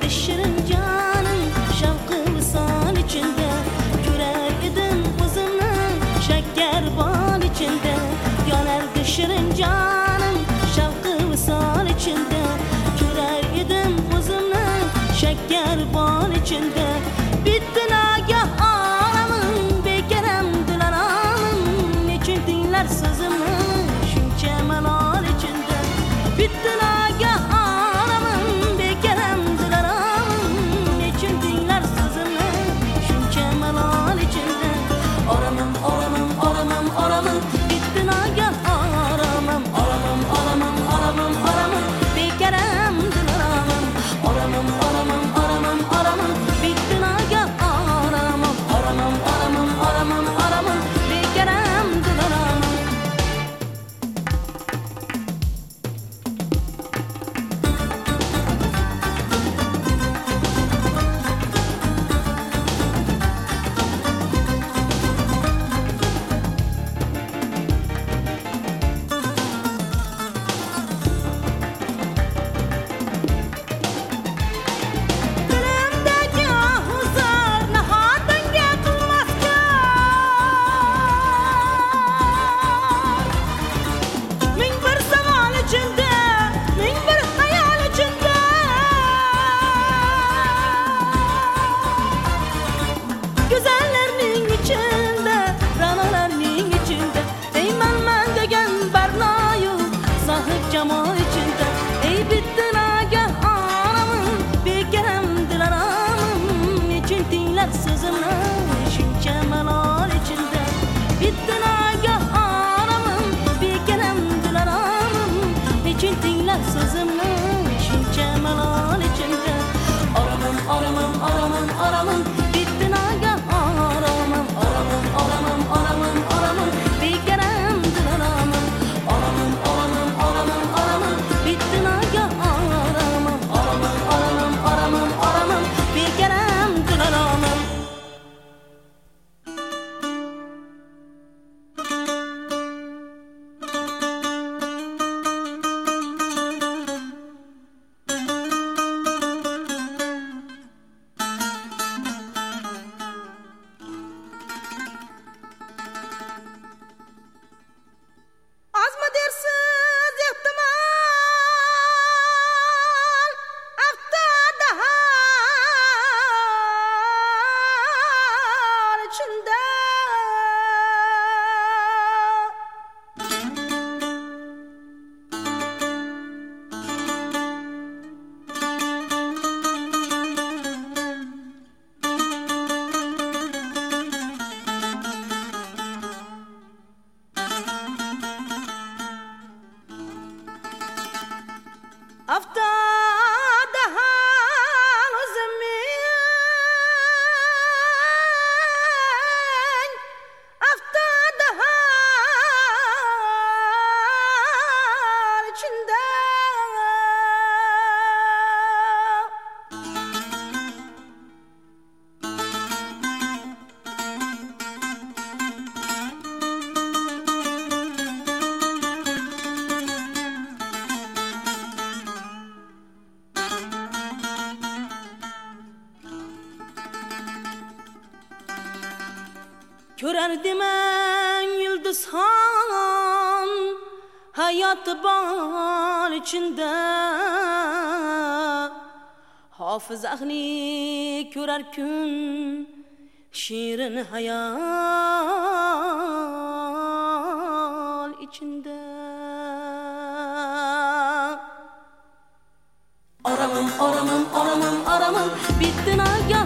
şirin canım şevki visal içinde görer idim uzunu şeker bal içinde yanardı şirin canım şevki visal içinde görer idim uzunu şeker bal içinde bitti nagah aramın bekerem dilaramın niçin dinler sözümü şunca melal içinde bitti nagah aramın bekerem dilaramın niçin dinler sözümü şunca melal içinde aramın aramın aramın aramın bitti nagah aramın aramın aramın aramın aramın bekerem dilaramın aramın aramın aramın aramın bitti nagah aramın aramın aramın aramın aramın bekerem dilaramın dilimdeki ahuzar nahatın yapılmazken min bir zamanı içinde min bir hayal içinde güzellerinin içinde ranalarının içinde ey men degen bernayu sahip cemal içinde ey bitti nagah anamın bekerem dilaramın niçin dinler sözümü şunca melal içinde bitti nagah anamın bekerem dilaramın niçin dinler sözümü şunca melal içinde aramın aramın aramın aramın bitti nagah aramın aramın aramın aramın aramın bekerem dilaramın aramın aramın aramın aramın bitti nagah aramın aramın aramın aramın aramın bekerem dilaramın az mı dersiz ihtimal haftada hal içinde haftada hal özümün haftada hal içinde körerdim en yıldızhan hayatı bal içinde hafız ahli körer gün şirin hayal içinde aramın aramın aramın aramın bitti nagah